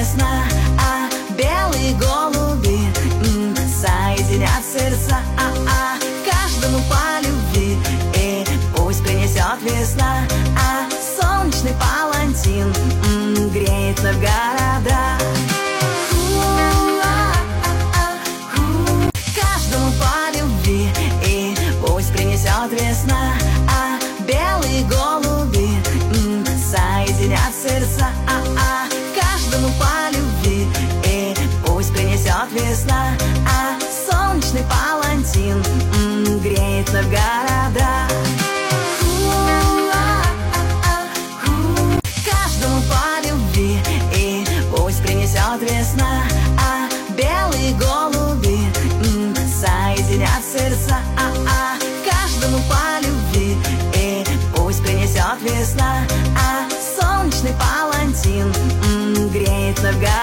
весна, а белые голуби соединят сердца, каждому по любви, и пусть принесет весна, а солнечный палантин греет вновь города. Каждому по любви, и пусть принесет весна, а белые голуби соединят сердца, каждому по любви, и пусть принесет весна, а солнечный палантин греет вновь города. Каждому по любви, и пусть принесет весна, а белые голуби соединят сердца, каждому по любви, и пусть принесет весна, а солнечный палантин греет вновь города.